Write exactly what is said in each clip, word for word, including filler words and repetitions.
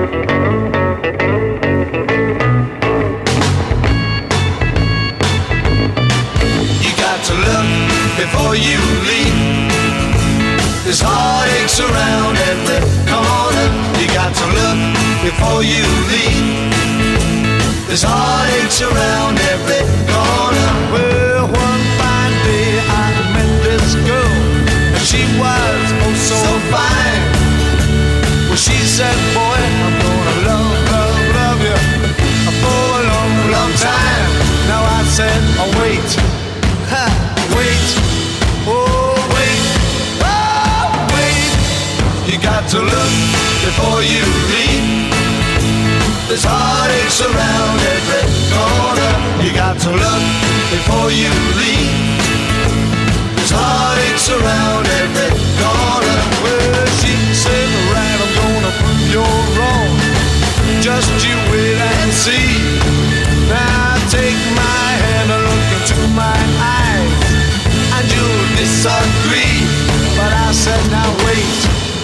You got to look before you leave. There's heartaches around every corner. You got to look before you leave. There's heartaches around every corner. Well, one fine day I met this girl, and she was oh so, so fine. Well, she said, boy, I'm gonna love, love, love you for a long, long time. Now I said, oh wait, ha, wait, oh wait, oh wait. You got to look before you leave. There's heartaches around every corner. You got to look before you leave. There's heartaches around every corner. Well, she said, right, I'm gonna prove you're wrong. Just you wait and see. Now take my hand and look into my eyes, and you'll disagree. But I said, now wait,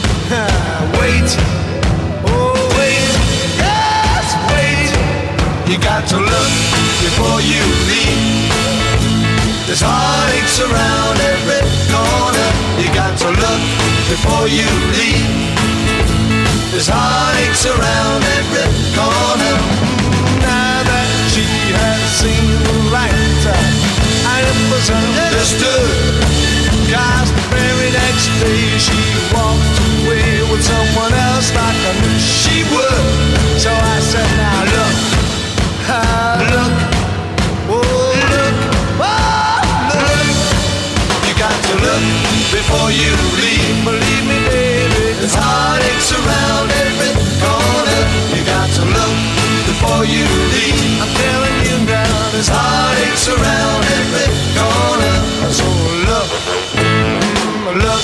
wait, oh wait, yes, wait. You got to look before you leave. There's heartaches around every corner. You got to look before you leave. There's heartaches around every corner. Now that she had seen the light, and it was understood, 'cause the very next day she walked away with someone else like I knew she would. So I said, now look, ah, look, oh look, oh look. You got to look before you leave. Believe me, baby, there's heartaches around every corner. You got to look before you leave. I'm telling you now, there's heartaches around every corner. So look, look,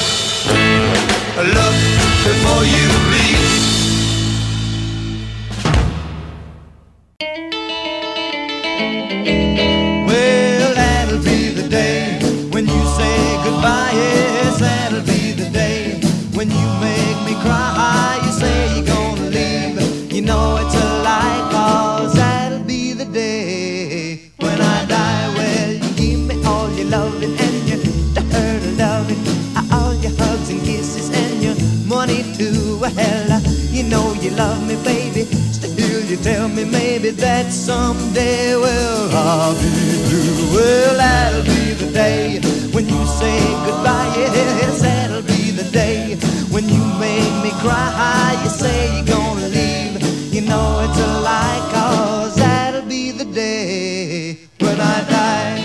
look before you leave. Well, that'll be the day when you say goodbye. Yes, that'll be the day when you make me cry. You say you're gonna leave. You know it's a lie, 'cause that'll be the day when I die. Well, you give me all your loving and your dirty loving, all your hugs and kisses and your money too. Well, you know you love me, baby. Still you tell me maybe that someday, well, I'll be through. Well, that'll be the day when you say goodbye. Yes, that'll be the day when you make me cry. You say you're gonna leave. You know it's a lie, 'cause that'll be the day when I die.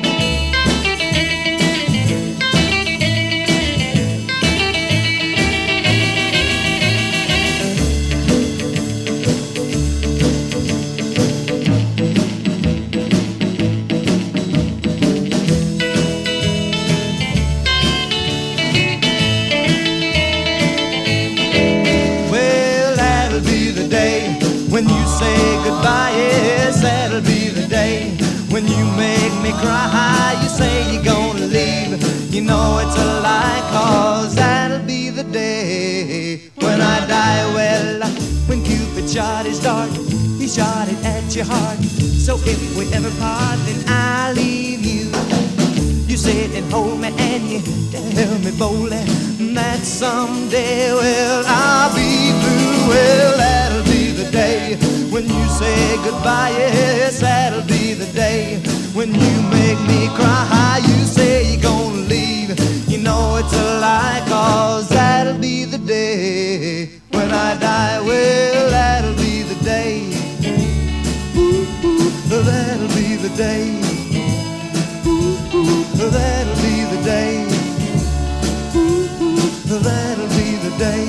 When you say goodbye, yes, that'll be the day when you make me cry. You say you're gonna leave. You know it's a lie, 'cause that'll be the day when I die. Well, when Cupid shot his dart, he shot it at your heart. So if we ever part, then I'll leave you. You sit and hold me and you tell me boldly that someday, well, I'll be blue. Well, that'll be the day when you say goodbye. Yes, that'll be the day when you make me cry. You say you're gonna leave. You know it's a lie, 'cause that'll be the day when I die. Well, that'll be the day. Ooh, ooh, that'll be the day. Ooh, ooh, that'll be the day. Ooh, ooh, that'll be the day.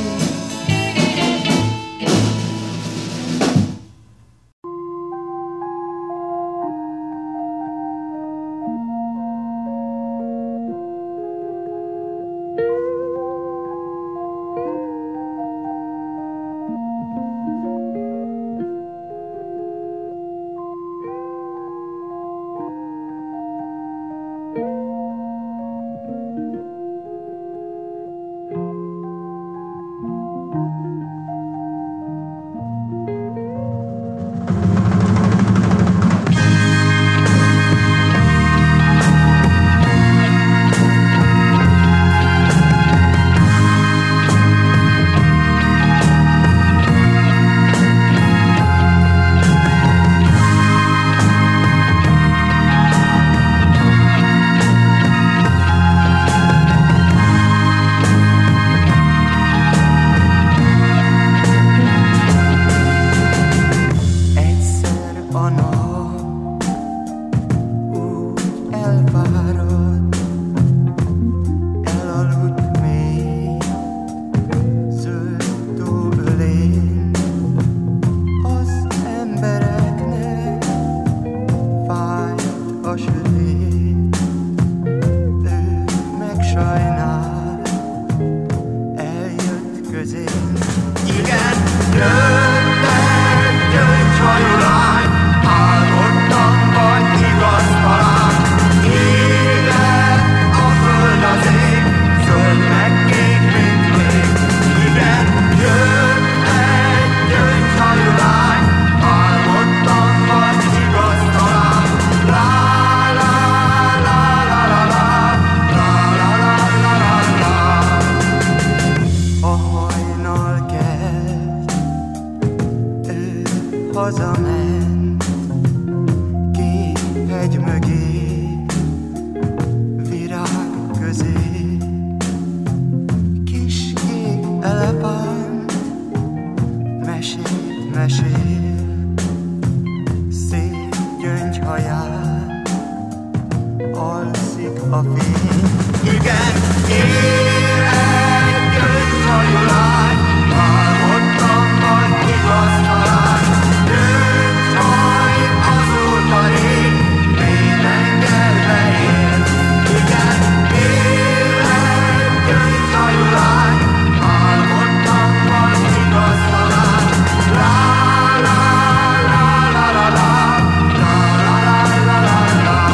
hazament két hegy mögé, virág közé. Kis kék elepánt mesét mesél, szép gyöngyhaján alszik a fény. Igen, él egy gyöngyhajú lány, álmodtam majd igaz talán. Gyöngyhaj azóta rég, még tengerbe él. Igen, él egy gyöngyhajú lány, álmodtam majd igaz talán. La la la la la la, la la la la la la.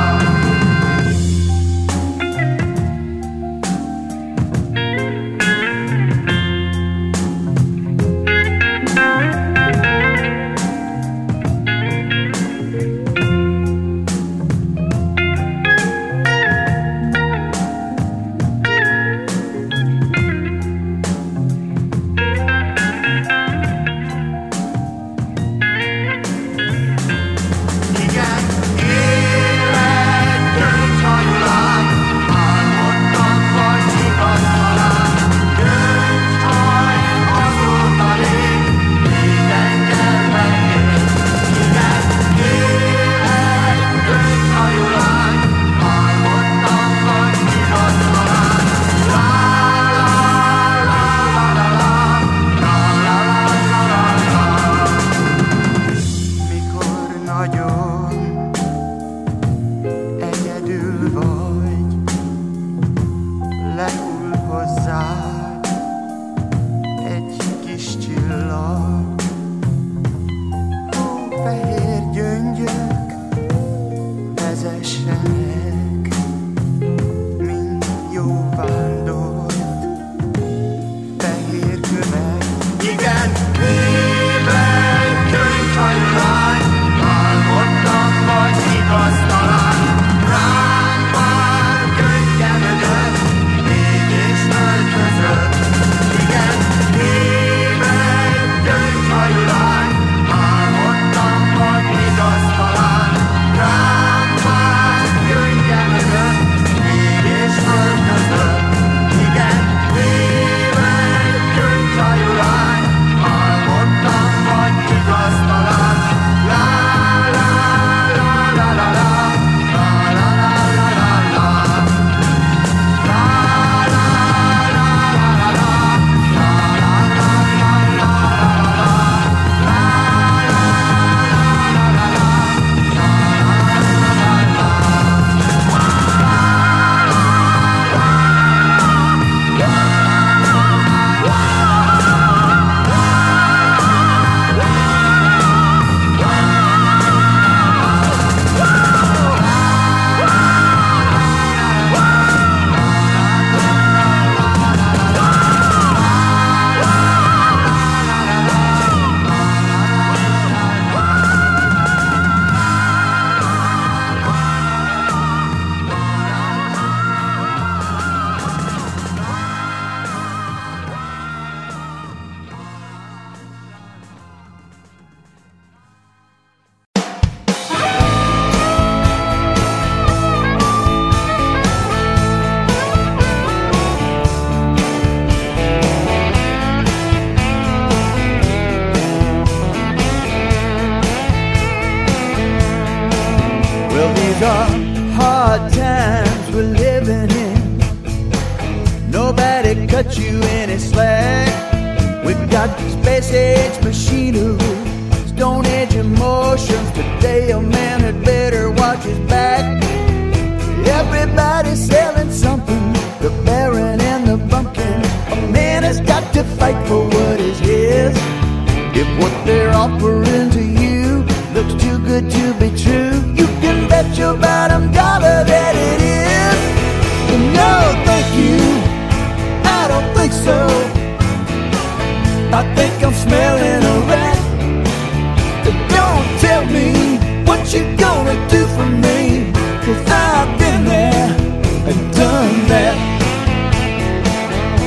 Cut you any slack. We've got space age machinery, stone age emotions. Today a man had better watch his back. Everybody's selling something, the Baron and the Bumpkin. A man has got to fight for what is his. If what they're offering to you looks too good to be true, you can bet your bottom dollar that it is. And no, thank you, I don't think so. I think I'm smelling a rat. Don't tell me what you're gonna do for me, 'cause I've been there and done that.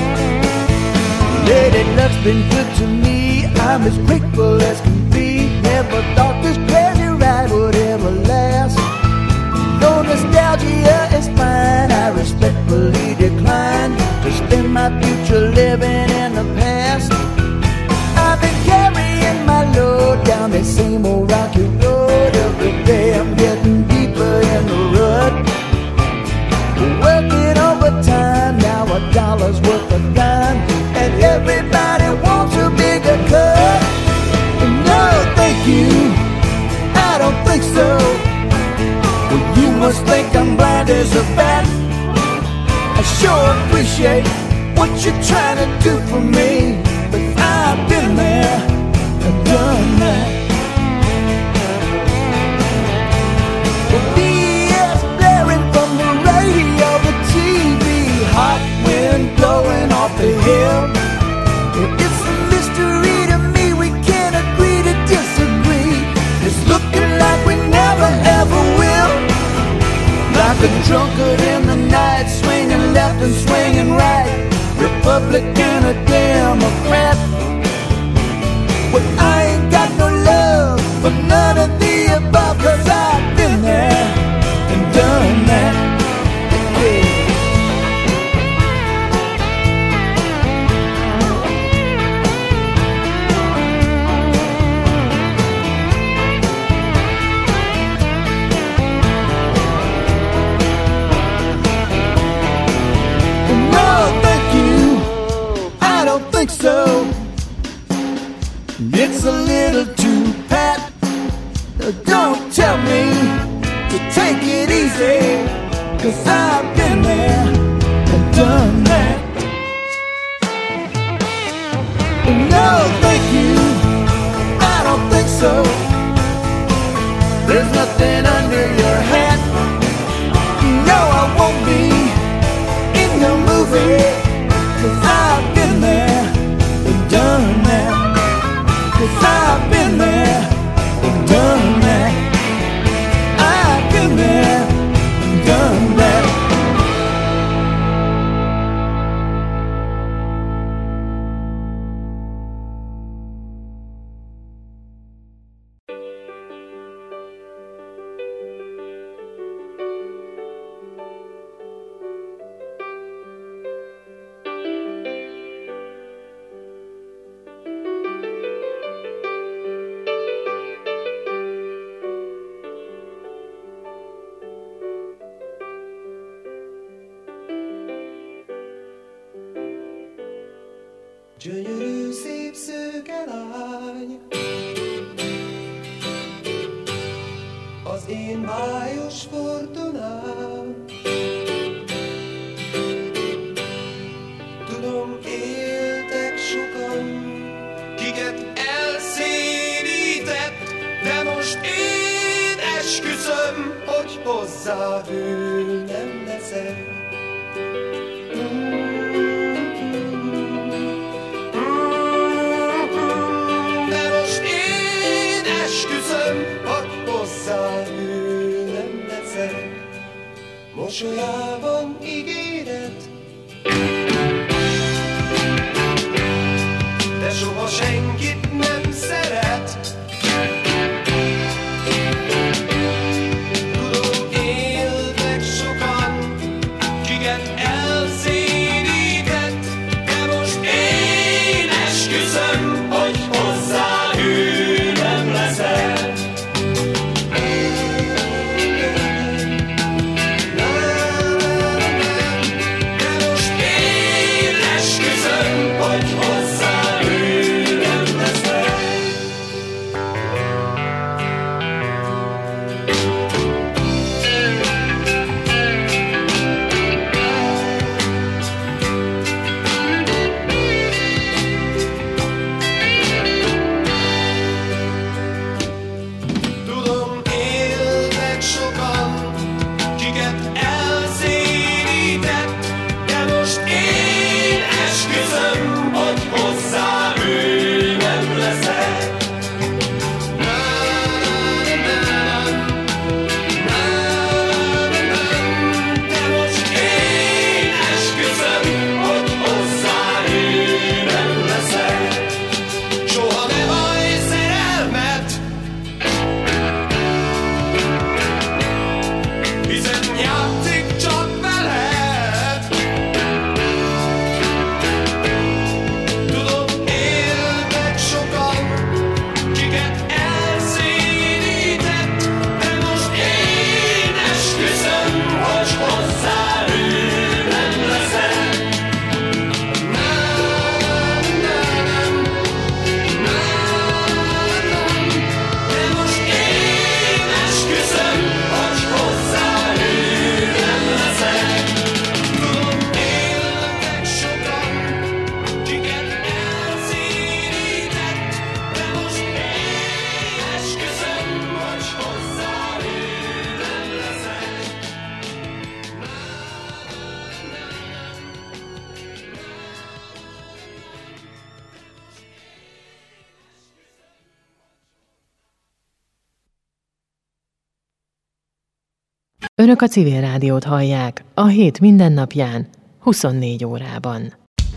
Lady luck's been good to me, I'm as grateful as can be. never thought this crazy ride would ever last. Though nostalgia is fine, I respectfully decline to spend my future living in the past. I've been carrying my load down that same old rocky road. Every day I'm getting deeper in the rut. Working overtime, now a dollar's worth of dime, and everybody wants a bigger cut. No, thank you, I don't think so. Well, you must think I'm blind as a bat. I sure appreciate what you're trying to do for me, but I've been there and done that. Well, B S blaring from the radio, the T V, hot wind blowing off the hill. It's a mystery to me, we can't agree to disagree. It's looking like we never ever will. Like a drunkard in the night, swinging left and swinging right, Republican or Democrat. Well, I ain't got no love for none of the above, 'cause I've been there and done that. Yeah. So it's a little too pat. Don't tell me to take it easy, 'cause I've been there and done that. No, thank you, I don't think so. There's nothing under your hat. No, I won't be in the movie, 'cause I've been there and done that. 'Cause I've been there and done that. I've been there and done that. Gyönyörű szép szőke lány, az én májos fordulám. Tudom, éltek sokan, kiket elszédített, de most én esküszöm, hogy hozzá ő nem leszek. Mosolyában ígéret, de soha senkit nem szeret. Tudom, éltek sokan, kiket elszédített, de most én esküszöm, hogy hozzá ő nem leszek. Hogy hozzá ő nem lesz. Önök a Civil Rádiót hallják a hét mindennapján, huszonnégy órában.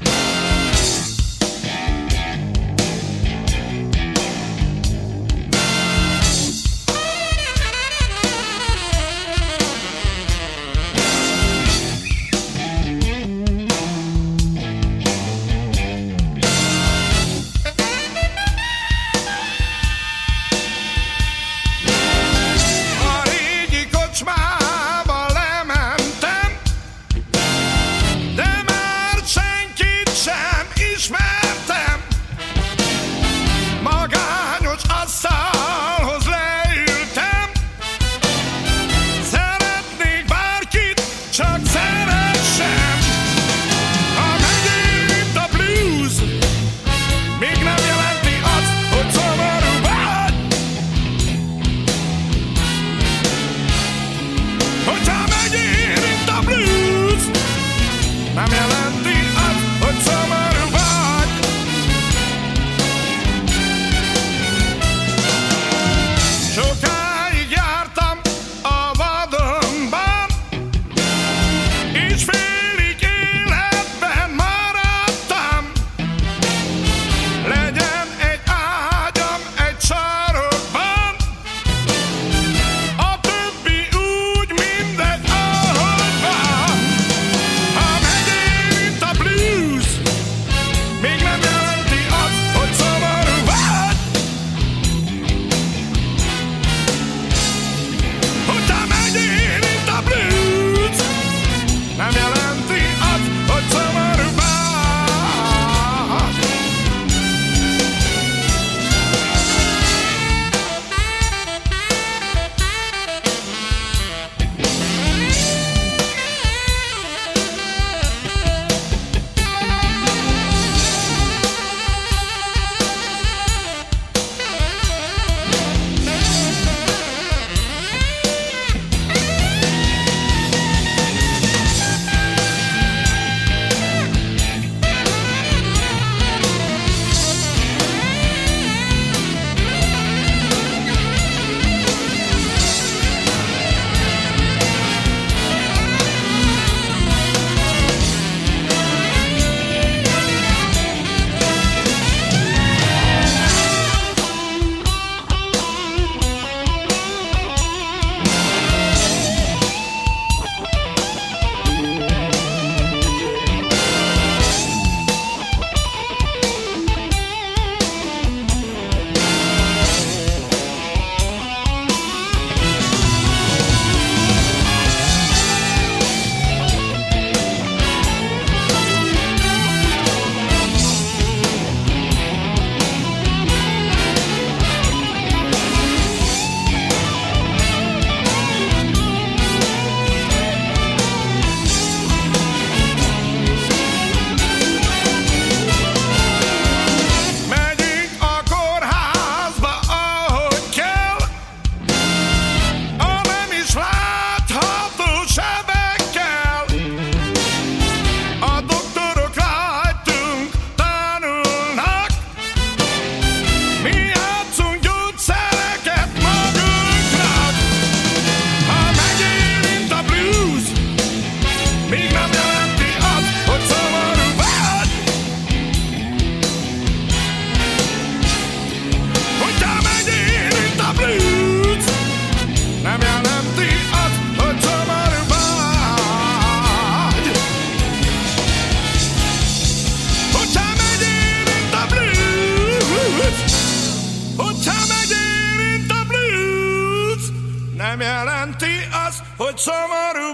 hogy szomorú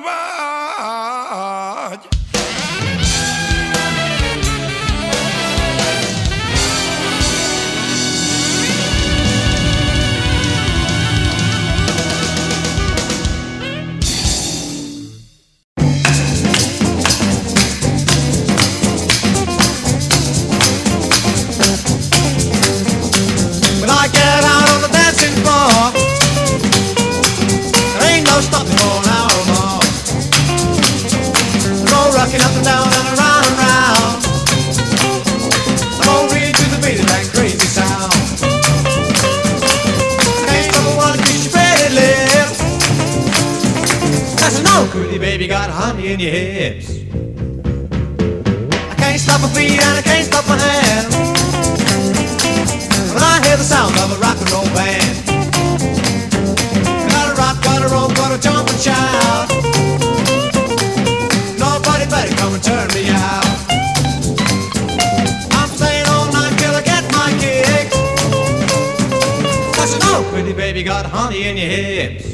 vagy. When I get out on the dancing floor, there ain't no stopping for now, no. know, pretty baby, got honey in your hips. I can't stop my feet and I can't stop my hands when I hear the sound of a rock and roll band. Gotta rock, gotta roll, gotta jump and shout. Nobody better come and turn me out. I'm staying all night till I get my kicks. 'Cause you know, pretty baby, got honey in your hips.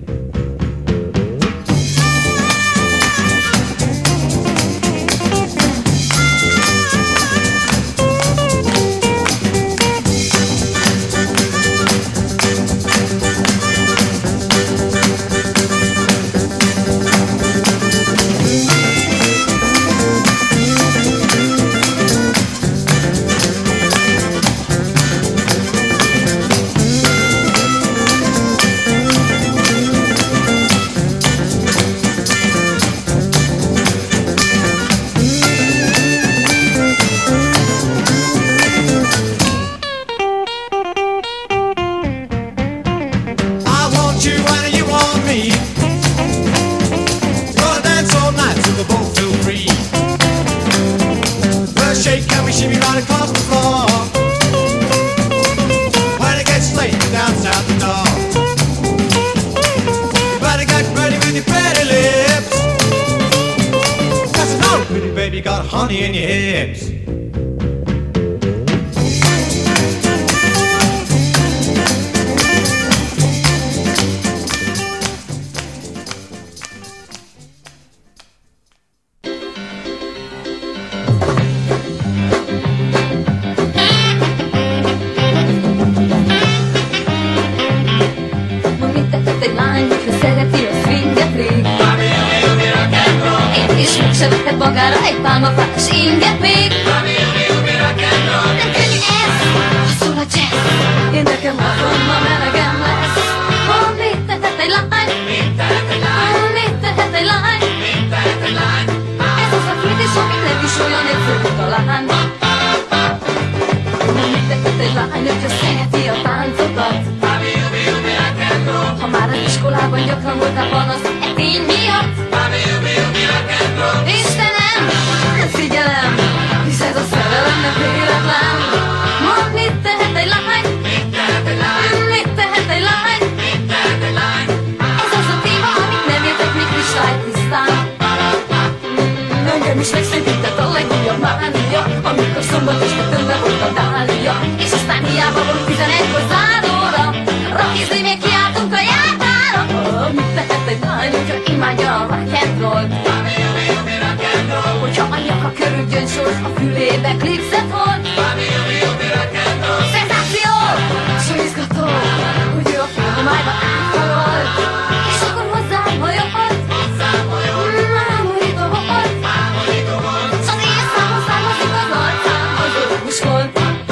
Honey in your hips. Szeretett magára egy pálmafás inget még. Nem könnyű ez, ha szól a jazz. Én nekem otthon ma melegem lesz. Hol mit tehet egy lány? Hol mit tehet egy lány? Ez az a kérdés, amit nem is olyan egyszerű talán. Mit tehet egy lány, hogyha szereti a táncokat? Ha már az iskolában gyakran voltál panasz e tény miatt. Istenem, nem figyelem, hisz ez a szerelem nem véletlen. Mondd, mit tehet egy lány? Mit tehet egy lány? Mit tehet egy lány? Ez az a téma, amit nem értek még kristálytisztán. Engem is megszépített a legújabb mánia, amikor szombat este tőle volt a dália. És aztán hiába volt tizenegykor záróra, rakizli még kiáltunk a jártára. Oh, mit tehet egy lány, hogyha imádja a rock and roll-t? Hogyha a nyaka körül gyöngyszors, a fülébe klipszet hord. Szenzáció! S izgató, hogy ő a filmájban áthalt. És akkor hozzám hajolt. Mámorító volt. S az én számon származik az arcám, az örömus volt.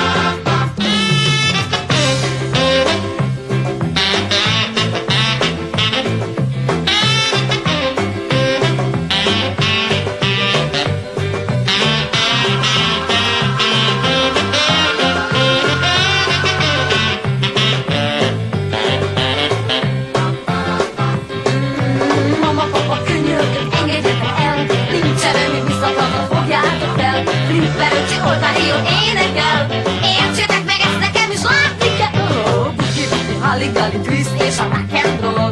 Oltárió énekel, értsétek meg, ezt nekem is látni kell. Oh, buki-buki, halli-galli, twist és a rock and roll.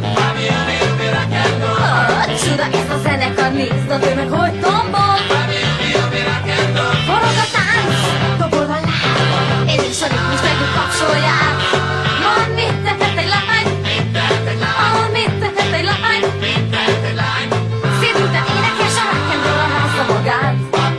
Oh, csuda ez a zenekar, nézd a ő meg hogy tombol. Forog a tánc, dobol a láb, én is a ritmus megint kapcsolják. Mondd, mit tehet egy lány? Oh, mit tehet egy lány? Szédülten énekes a rock and roll, a házza magát.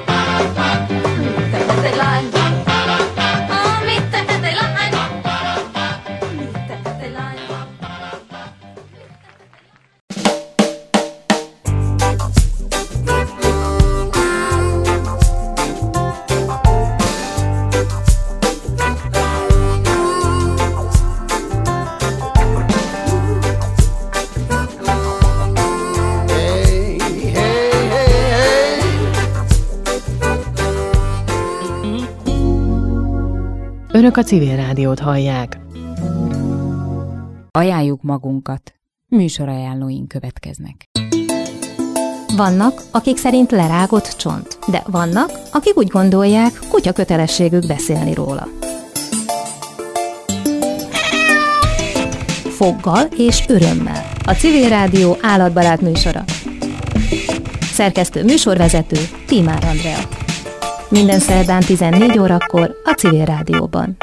Önök a Civil Rádiót hallják. Ajánljuk magunkat. Műsorajánlóink következnek. Vannak, akik szerint lerágott csont, de vannak, akik úgy gondolják, kutya kötelességük beszélni róla. Foggal és örömmel. A Civil Rádió állatbarát műsora. Szerkesztő műsorvezető Tímár Andrea. Minden szerdán tizennégy órakor a Civil Rádióban.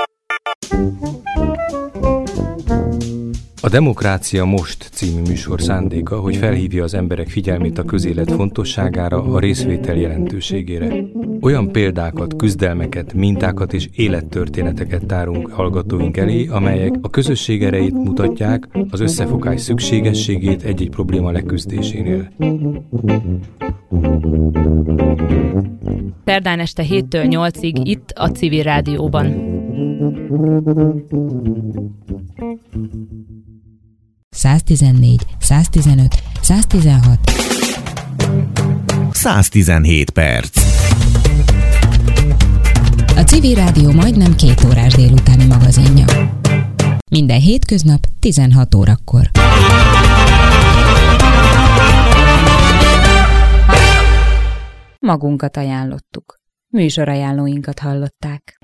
A Demokrácia Most című műsor szándéka, hogy felhívja az emberek figyelmét a közélet fontosságára, a részvétel jelentőségére. Olyan példákat, küzdelmeket, mintákat és élettörténeteket tárunk hallgatóink elé, amelyek a közösség erejét mutatják, az összefogás szükségességét egy-egy probléma leküzdésénél. Szerdán este héttől nyolcig itt a Civil Rádióban. száztizennégy, száztizenöt, száztizenhat száztizenhét perc. A Civil Rádió majdnem két órás délutáni magazinja. Minden hétköznap tizenhat órakor. Magunkat ajánlottuk. Műsorajánlóinkat hallották.